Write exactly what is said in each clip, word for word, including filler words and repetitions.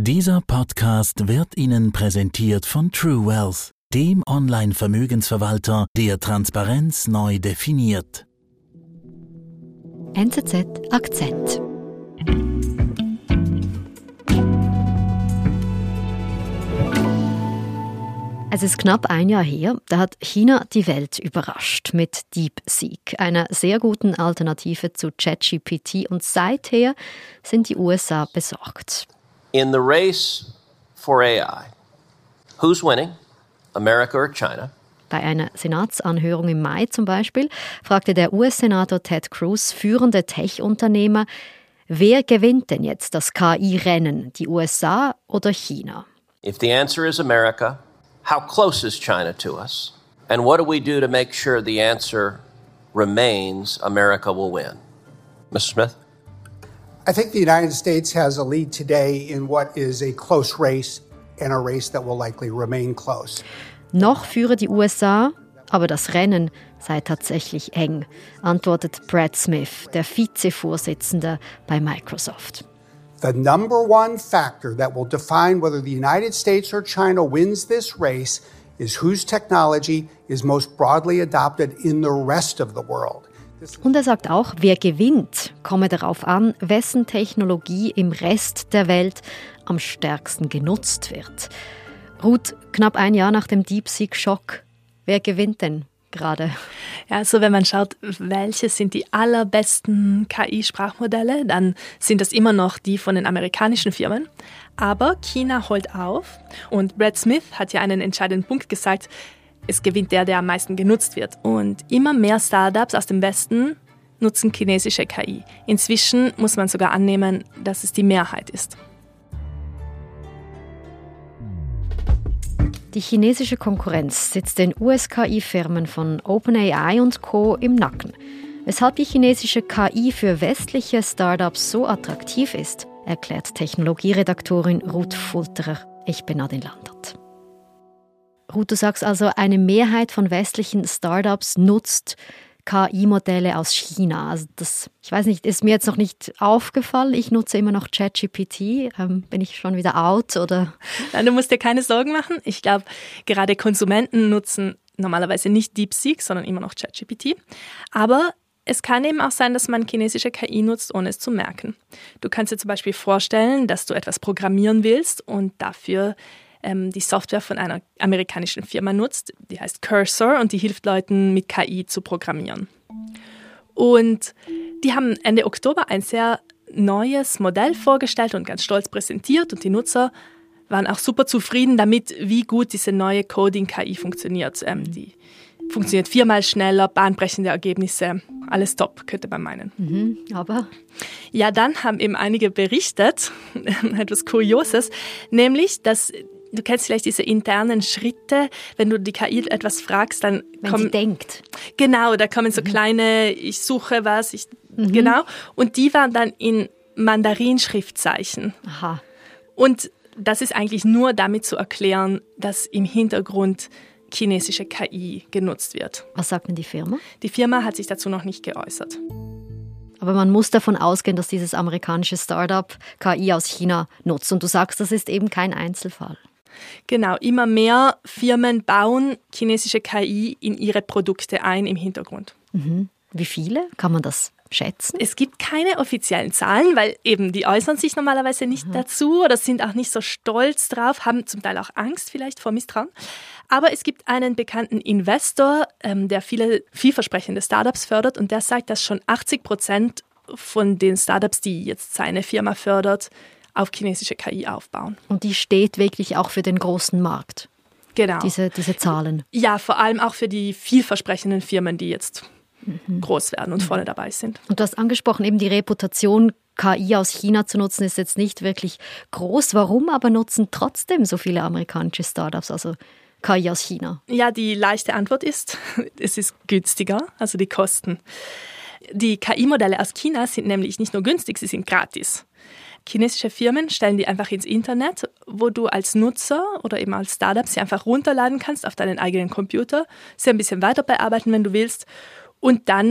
Dieser Podcast wird Ihnen präsentiert von True Wealth, dem Online-Vermögensverwalter, der Transparenz neu definiert. N Z Z Akzent. Es ist knapp ein Jahr her, da hat China die Welt überrascht mit DeepSeek, einer sehr guten Alternative zu ChatGPT, und seither sind die U S A besorgt. In the race for A I, who's winning, America or China? Bei einer Senatsanhörung im Mai zum Beispiel fragte der U S-Senator Ted Cruz führende Tech-Unternehmer, wer gewinnt denn jetzt das K I-Rennen, die U S A oder China? If the answer is America, how close is China to us? And what do we do to make sure the answer remains America will win? Mister Smith? I think the United States has a lead today in what is a close race and a race that will likely remain close. Noch führe die U S A, aber das Rennen sei tatsächlich eng, antwortet Brad Smith, der Vizevorsitzende bei Microsoft. The number one factor that will define whether the United States or China wins this race is whose technology is most broadly adopted in the rest of the world. Und er sagt auch, wer gewinnt, komme darauf an, wessen Technologie im Rest der Welt am stärksten genutzt wird. Ruth, knapp ein Jahr nach dem DeepSeek-Schock, wer gewinnt denn gerade? Ja, also wenn man schaut, welche sind die allerbesten K I-Sprachmodelle, dann sind das immer noch die von den amerikanischen Firmen. Aber China holt auf und Brad Smith hat ja einen entscheidenden Punkt gesagt, es gewinnt der, der am meisten genutzt wird. Und immer mehr Startups aus dem Westen nutzen chinesische K I. Inzwischen muss man sogar annehmen, dass es die Mehrheit ist. Die chinesische Konkurrenz sitzt den U S-K I-Firmen von OpenAI und Co. im Nacken. Weshalb die chinesische K I für westliche Startups so attraktiv ist, erklärt Technologieredaktorin Ruth Fulterer. Ich bin Nadine Landert. Ruth, du sagst also, eine Mehrheit von westlichen Startups nutzt K I-Modelle aus China. Also das, ich weiß nicht, ist mir jetzt noch nicht aufgefallen. Ich nutze immer noch ChatGPT. Ähm, bin ich schon wieder out, oder? Nein, du musst dir keine Sorgen machen. Ich glaube, gerade Konsumenten nutzen normalerweise nicht DeepSeek, sondern immer noch ChatGPT. Aber es kann eben auch sein, dass man chinesische K I nutzt, ohne es zu merken. Du kannst dir zum Beispiel vorstellen, dass du etwas programmieren willst und dafür ähm, die Software von einer amerikanischen Firma nutzt. Die heißt Cursor und die hilft Leuten, mit K I zu programmieren. Und die haben Ende Oktober ein sehr neues Modell vorgestellt und ganz stolz präsentiert. Und die Nutzer waren auch super zufrieden damit, wie gut diese neue Coding-K I funktioniert. Ähm, die funktioniert viermal schneller, bahnbrechende Ergebnisse. Alles top, könnte man meinen. Mhm, aber? Ja, dann haben eben einige berichtet, etwas Kurioses, nämlich, dass du kennst vielleicht diese internen Schritte, wenn du die K I etwas fragst, dann wenn kommen, sie denkt. Genau, da kommen so mhm. kleine, ich suche was, ich, mhm. genau. Und die waren dann in Mandarin-Schriftzeichen. Aha. Und das ist eigentlich nur damit zu erklären, dass im Hintergrund chinesische K I genutzt wird. Was sagt denn die Firma? Die Firma hat sich dazu noch nicht geäußert. Aber man muss davon ausgehen, dass dieses amerikanische Startup K I aus China nutzt. Und du sagst, das ist eben kein Einzelfall. Genau, immer mehr Firmen bauen chinesische K I in ihre Produkte ein im Hintergrund. Mhm. Wie viele? Kann man das schätzen? Es gibt keine offiziellen Zahlen, weil eben die äußern sich normalerweise nicht mhm. dazu oder sind auch nicht so stolz drauf, haben zum Teil auch Angst vielleicht vor Misstrauen. Aber es gibt einen bekannten Investor, ähm, der viele vielversprechende Startups fördert und der sagt, dass schon achtzig Prozent von den Startups, die jetzt seine Firma fördert, auf chinesische K I aufbauen. Und die steht wirklich auch für den großen Markt? Genau. Diese, diese Zahlen? Ja, vor allem auch für die vielversprechenden Firmen, die jetzt mhm. groß werden und vorne dabei sind. Und du hast angesprochen, eben die Reputation, K I aus China zu nutzen, ist jetzt nicht wirklich groß. Warum aber nutzen trotzdem so viele amerikanische Startups, also K I aus China? Ja, die leichte Antwort ist, es ist günstiger, also die Kosten. Die K I-Modelle aus China sind nämlich nicht nur günstig, sie sind gratis. Chinesische Firmen stellen die einfach ins Internet, wo du als Nutzer oder eben als Startup sie einfach runterladen kannst auf deinen eigenen Computer, sie ein bisschen weiter bearbeiten, wenn du willst, und dann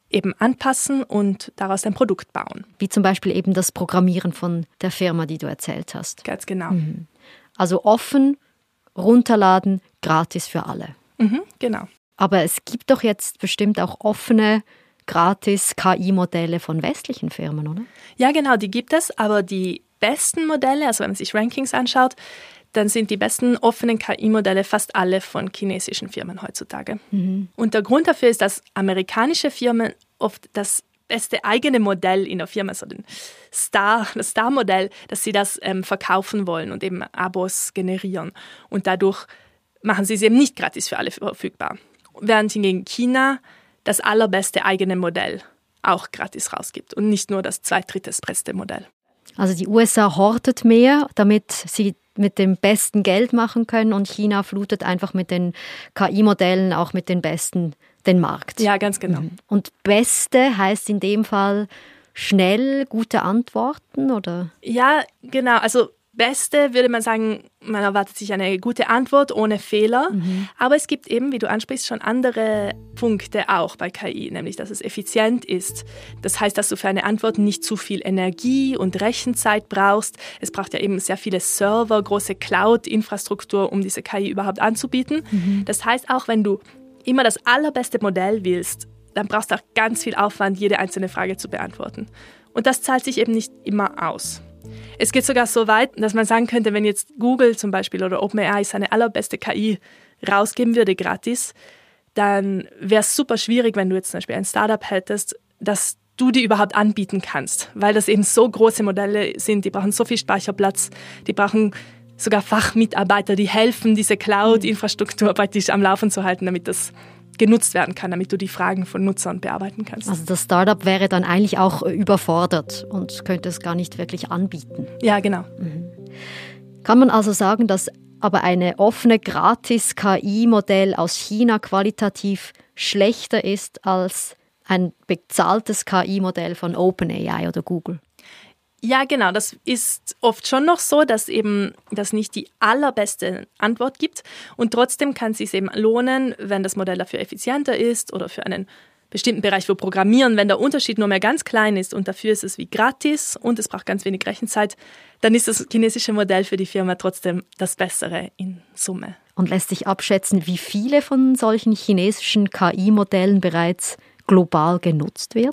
eben anpassen und daraus ein Produkt bauen. Wie zum Beispiel eben das Programmieren von der Firma, die du erzählt hast. Ganz genau. Mhm. Also offen, runterladen, gratis für alle. Mhm, genau. Aber es gibt doch jetzt bestimmt auch offene, gratis K I-Modelle von westlichen Firmen, oder? Ja, genau, die gibt es, aber die besten Modelle, also wenn man sich Rankings anschaut, dann sind die besten offenen K I-Modelle fast alle von chinesischen Firmen heutzutage. Mhm. Und der Grund dafür ist, dass amerikanische Firmen oft das beste eigene Modell in der Firma, so den Star, das Star-Modell, dass sie das ähm, verkaufen wollen und eben Abos generieren. Und dadurch machen sie es eben nicht gratis für alle verfügbar. Während hingegen China das allerbeste eigene Modell auch gratis rausgibt und nicht nur das zweitdrittbeste Modell. Also die U S A hortet mehr, damit sie mit dem besten Geld machen können und China flutet einfach mit den K I-Modellen auch mit den besten den Markt. Ja, ganz genau. Und beste heißt in dem Fall schnell, gute Antworten, oder? Ja, genau. Also beste würde man sagen, man erwartet sich eine gute Antwort ohne Fehler. Mhm. Aber es gibt eben, wie du ansprichst, schon andere Punkte auch bei K I, nämlich dass es effizient ist. Das heißt, dass du für eine Antwort nicht zu viel Energie und Rechenzeit brauchst. Es braucht ja eben sehr viele Server, große Cloud-Infrastruktur, um diese K I überhaupt anzubieten. Mhm. Das heißt, auch wenn du immer das allerbeste Modell willst, dann brauchst du auch ganz viel Aufwand, jede einzelne Frage zu beantworten. Und das zahlt sich eben nicht immer aus. Es geht sogar so weit, dass man sagen könnte, wenn jetzt Google zum Beispiel oder OpenAI seine allerbeste K I rausgeben würde, gratis, dann wäre es super schwierig, wenn du jetzt zum Beispiel ein Startup hättest, dass du die überhaupt anbieten kannst, weil das eben so große Modelle sind, die brauchen so viel Speicherplatz, die brauchen sogar Fachmitarbeiter, die helfen, diese Cloud-Infrastruktur praktisch am Laufen zu halten, damit das genutzt werden kann, damit du die Fragen von Nutzern bearbeiten kannst. Also das Startup wäre dann eigentlich auch überfordert und könnte es gar nicht wirklich anbieten. Ja, genau. Mhm. Kann man also sagen, dass aber eine offene Gratis-K I-Modell aus China qualitativ schlechter ist als ein bezahltes K I-Modell von OpenAI oder Google? Ja, genau. Das ist oft schon noch so, dass eben das nicht die allerbeste Antwort gibt. Und trotzdem kann es sich eben lohnen, wenn das Modell dafür effizienter ist oder für einen bestimmten Bereich für Programmieren, wenn der Unterschied nur mehr ganz klein ist und dafür ist es wie gratis und es braucht ganz wenig Rechenzeit, dann ist das chinesische Modell für die Firma trotzdem das Bessere in Summe. Und lässt sich abschätzen, wie viele von solchen chinesischen K I-Modellen bereits global genutzt werden?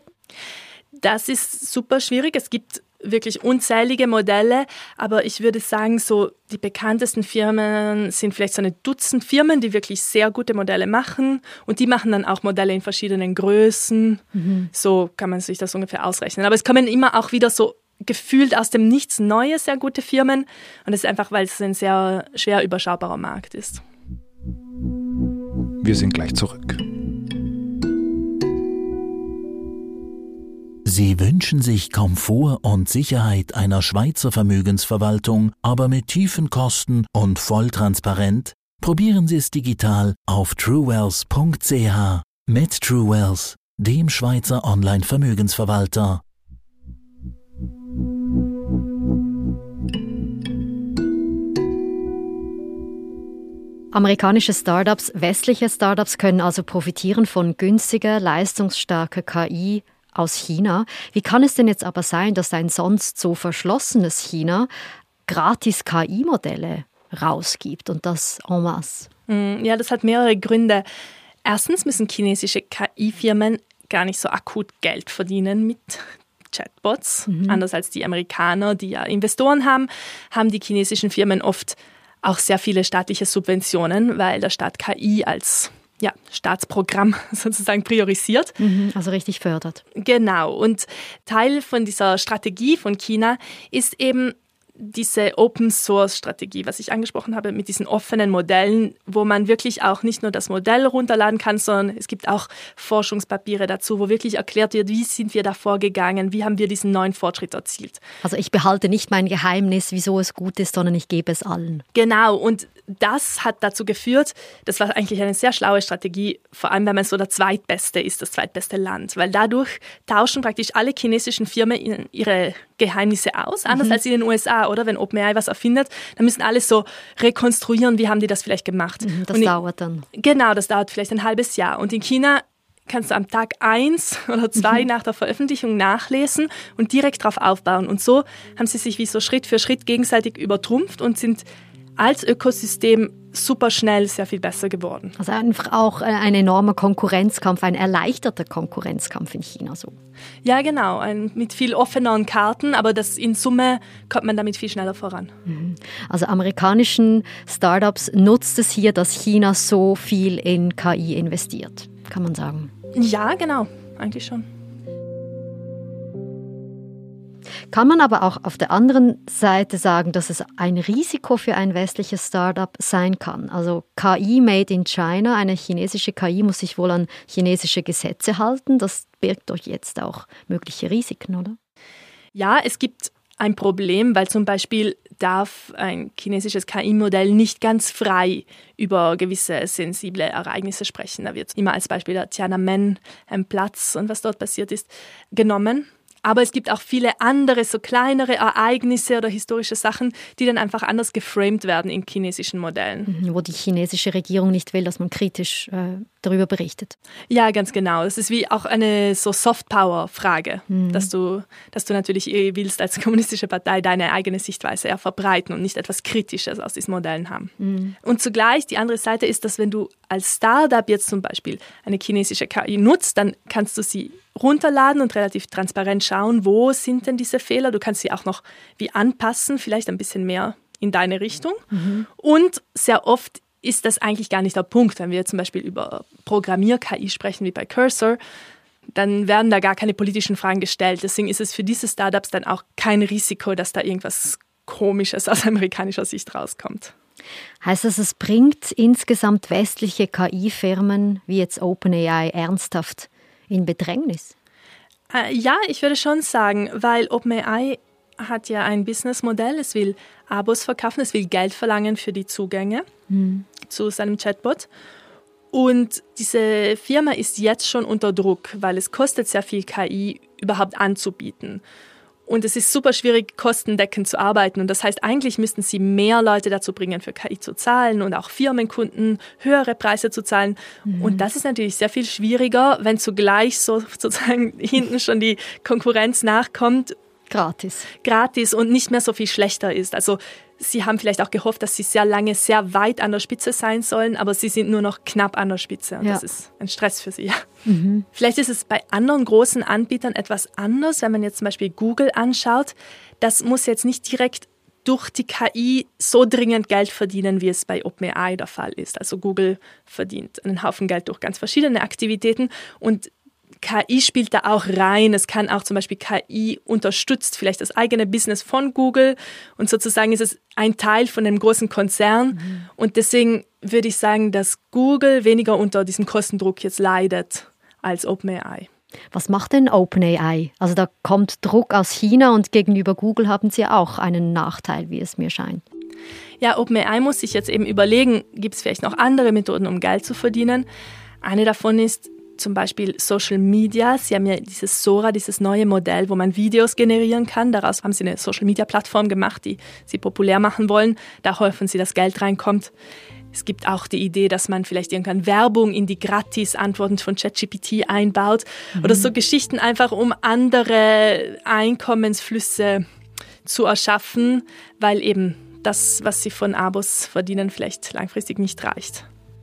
Das ist super schwierig. Es gibt wirklich unzählige Modelle, aber ich würde sagen, so die bekanntesten Firmen sind vielleicht so eine Dutzend Firmen, die wirklich sehr gute Modelle machen und die machen dann auch Modelle in verschiedenen Größen. Mhm. So kann man sich das ungefähr ausrechnen. Aber es kommen immer auch wieder so gefühlt aus dem Nichts neue, sehr gute Firmen und das ist einfach, weil es ein sehr schwer überschaubarer Markt ist. Wir sind gleich zurück. Sie wünschen sich Komfort und Sicherheit einer Schweizer Vermögensverwaltung, aber mit tiefen Kosten und voll transparent? Probieren Sie es digital auf truewealth punkt c h mit Truewealth, dem Schweizer Online-Vermögensverwalter. Amerikanische Startups, westliche Startups können also profitieren von günstiger, leistungsstarker K I aus China. Wie kann es denn jetzt aber sein, dass ein sonst so verschlossenes China gratis K I-Modelle rausgibt und das en masse? Ja, das hat mehrere Gründe. Erstens müssen chinesische K I-Firmen gar nicht so akut Geld verdienen mit Chatbots. Mhm. Anders als die Amerikaner, die ja Investoren haben, haben die chinesischen Firmen oft auch sehr viele staatliche Subventionen, weil der Staat K I als ja, Staatsprogramm sozusagen priorisiert. Mhm, also richtig fördert. Genau. Und Teil von dieser Strategie von China ist eben diese Open-Source-Strategie, was ich angesprochen habe, mit diesen offenen Modellen, wo man wirklich auch nicht nur das Modell runterladen kann, sondern es gibt auch Forschungspapiere dazu, wo wirklich erklärt wird, wie sind wir da vorgegangen, wie haben wir diesen neuen Fortschritt erzielt. Also ich behalte nicht mein Geheimnis, wieso es gut ist, sondern ich gebe es allen. Genau, und das hat dazu geführt, das war eigentlich eine sehr schlaue Strategie, vor allem wenn man so der zweitbeste ist, das zweitbeste Land, weil dadurch tauschen praktisch alle chinesischen Firmen ihre Geheimnisse aus, anders mhm. als in den U S A, oder? Wenn OpenAI was erfindet, dann müssen alle so rekonstruieren, wie haben die das vielleicht gemacht. Mhm, das und dauert dann. Genau, das dauert vielleicht ein halbes Jahr. Und in China kannst du am Tag eins oder zwei nach der Veröffentlichung nachlesen und direkt darauf aufbauen. Und so haben sie sich wie so Schritt für Schritt gegenseitig übertrumpft und sind als Ökosystem super schnell sehr viel besser geworden. Also einfach auch ein enormer Konkurrenzkampf, ein erleichterter Konkurrenzkampf in China so. Ja, genau, ein, mit viel offeneren Karten, aber das in Summe kommt man damit viel schneller voran. Also amerikanischen Startups nutzt es hier, dass China so viel in K I investiert, kann man sagen. Ja, genau, eigentlich schon. Kann man aber auch auf der anderen Seite sagen, dass es ein Risiko für ein westliches Startup sein kann. Also K I made in China, eine chinesische K I muss sich wohl an chinesische Gesetze halten. Das birgt doch jetzt auch mögliche Risiken, oder? Ja, es gibt ein Problem, weil zum Beispiel darf ein chinesisches K I-Modell nicht ganz frei über gewisse sensible Ereignisse sprechen. Da wird immer als Beispiel der Tiananmen-Platz und was dort passiert ist genommen. Aber es gibt auch viele andere, so kleinere Ereignisse oder historische Sachen, die dann einfach anders geframed werden in chinesischen Modellen. Wo die chinesische Regierung nicht will, dass man kritisch äh, darüber berichtet. Ja, ganz genau. Das ist wie auch eine so Soft-Power-Frage, mhm. dass du, dass du natürlich willst, als kommunistische Partei deine eigene Sichtweise eher verbreiten und nicht etwas Kritisches aus diesen Modellen haben. Mhm. Und zugleich, die andere Seite ist, dass wenn du als Startup jetzt zum Beispiel eine chinesische K I nutzt, dann kannst du sie runterladen und relativ transparent schauen, wo sind denn diese Fehler. Du kannst sie auch noch wie anpassen, vielleicht ein bisschen mehr in deine Richtung. Mhm. Und sehr oft ist das eigentlich gar nicht der Punkt. Wenn wir zum Beispiel über Programmier-K I sprechen, wie bei Cursor, dann werden da gar keine politischen Fragen gestellt. Deswegen ist es für diese Startups dann auch kein Risiko, dass da irgendwas Komisches aus amerikanischer Sicht rauskommt. Heißt das, es bringt insgesamt westliche K I-Firmen wie jetzt OpenAI ernsthaft in Bedrängnis? Äh, ja, ich würde schon sagen, weil OpenAI hat ja ein Businessmodell, es will Abos verkaufen, es will Geld verlangen für die Zugänge hm. zu seinem Chatbot. Und diese Firma ist jetzt schon unter Druck, weil es kostet sehr viel, K I überhaupt anzubieten. Und es ist super schwierig, kostendeckend zu arbeiten. Und das heißt, eigentlich müssten sie mehr Leute dazu bringen, für K I zu zahlen und auch Firmenkunden höhere Preise zu zahlen. Mhm. Und das ist natürlich sehr viel schwieriger, wenn zugleich so sozusagen hinten schon die Konkurrenz nachkommt. Gratis. Gratis und nicht mehr so viel schlechter ist. Also sie haben vielleicht auch gehofft, dass sie sehr lange sehr weit an der Spitze sein sollen, aber sie sind nur noch knapp an der Spitze. Und ja. Das ist ein Stress für sie. Mhm. Vielleicht ist es bei anderen großen Anbietern etwas anders, wenn man jetzt zum Beispiel Google anschaut. Das muss jetzt nicht direkt durch die K I so dringend Geld verdienen, wie es bei OpenAI der Fall ist. Also Google verdient einen Haufen Geld durch ganz verschiedene Aktivitäten und K I spielt da auch rein. Es kann auch zum Beispiel K I unterstützt, vielleicht das eigene Business von Google. Und sozusagen ist es ein Teil von einem großen Konzern. Mhm. Und deswegen würde ich sagen, dass Google weniger unter diesem Kostendruck jetzt leidet als OpenAI. Was macht denn OpenAI? Also da kommt Druck aus China und gegenüber Google haben sie auch einen Nachteil, wie es mir scheint. Ja, OpenAI muss sich jetzt eben überlegen, gibt es vielleicht noch andere Methoden, um Geld zu verdienen. Eine davon ist zum Beispiel Social Media. Sie haben ja dieses Sora, dieses neue Modell, wo man Videos generieren kann. Daraus haben sie eine Social Media Plattform gemacht, die sie populär machen wollen. Da hoffen sie, dass Geld reinkommt. Es gibt auch die Idee, dass man vielleicht irgendwann Werbung in die Gratis-Antworten von ChatGPT einbaut. Mhm. Oder so Geschichten einfach, um andere Einkommensflüsse zu erschaffen, weil eben das, was sie von Abos verdienen, vielleicht langfristig nicht reicht.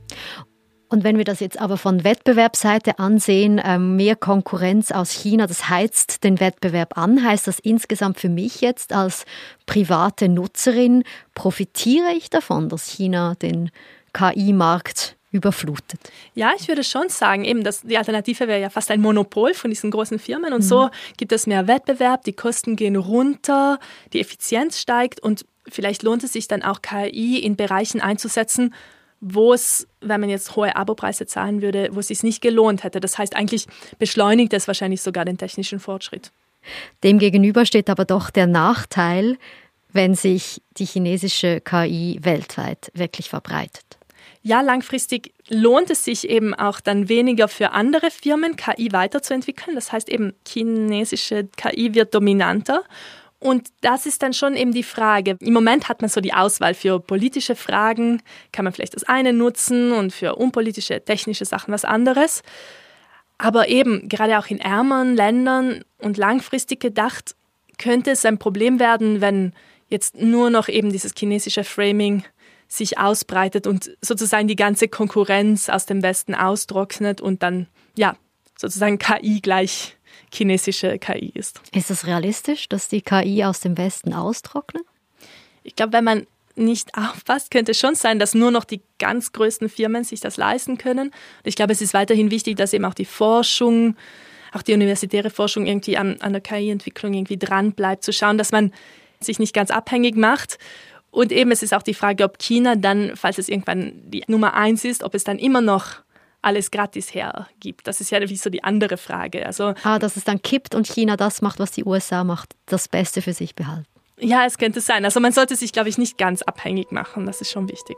Und wenn wir das jetzt aber von Wettbewerbsseite ansehen, mehr Konkurrenz aus China, das heizt den Wettbewerb an. Heißt das insgesamt für mich jetzt als private Nutzerin, profitiere ich davon, dass China den K I-Markt überflutet? Ja, ich würde schon sagen, eben, dass die Alternative wäre ja fast ein Monopol von diesen großen Firmen. Und mhm. so gibt es mehr Wettbewerb, die Kosten gehen runter, die Effizienz steigt und vielleicht lohnt es sich dann auch, K I in Bereichen einzusetzen, wo es, wenn man jetzt hohe Abopreise zahlen würde, wo es sich nicht gelohnt hätte. Das heißt, eigentlich beschleunigt es wahrscheinlich sogar den technischen Fortschritt. Demgegenüber steht aber doch der Nachteil, wenn sich die chinesische K I weltweit wirklich verbreitet. Ja, langfristig lohnt es sich eben auch dann weniger für andere Firmen, K I weiterzuentwickeln. Das heißt eben, chinesische K I wird dominanter. Und das ist dann schon eben die Frage. Im Moment hat man so die Auswahl für politische Fragen, kann man vielleicht das eine nutzen und für unpolitische, technische Sachen was anderes. Aber eben, gerade auch in ärmeren Ländern und langfristig gedacht, könnte es ein Problem werden, wenn jetzt nur noch eben dieses chinesische Framing sich ausbreitet und sozusagen die ganze Konkurrenz aus dem Westen austrocknet und dann, ja, sozusagen K I gleich chinesische K I ist. Ist es realistisch, dass die K I aus dem Westen austrocknet? Ich glaube, wenn man nicht aufpasst, könnte es schon sein, dass nur noch die ganz größten Firmen sich das leisten können. Und ich glaube, es ist weiterhin wichtig, dass eben auch die Forschung, auch die universitäre Forschung irgendwie an, an der K I-Entwicklung irgendwie dran bleibt, zu schauen, dass man sich nicht ganz abhängig macht. Und eben, es ist auch die Frage, ob China dann, falls es irgendwann die Nummer eins ist, ob es dann immer noch alles gratis hergibt. Das ist ja wie so die andere Frage. Also, ah, dass es dann kippt und China das macht, was die U S A macht, das Beste für sich behalten. Ja, es könnte sein. Also man sollte sich, glaube ich, nicht ganz abhängig machen. Das ist schon wichtig.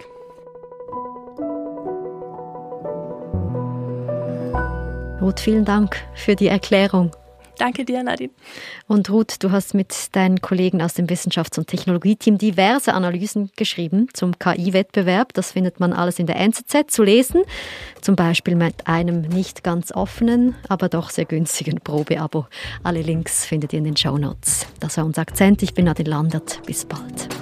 Ruth, vielen Dank für die Erklärung. Danke dir, Nadine. Und Ruth, du hast mit deinen Kollegen aus dem Wissenschafts- und Technologieteam diverse Analysen geschrieben zum K I-Wettbewerb. Das findet man alles in der N Z Z zu lesen. Zum Beispiel mit einem nicht ganz offenen, aber doch sehr günstigen Probeabo. Alle Links findet ihr in den Shownotes. Das war unser Akzent. Ich bin Nadine Landert. Bis bald.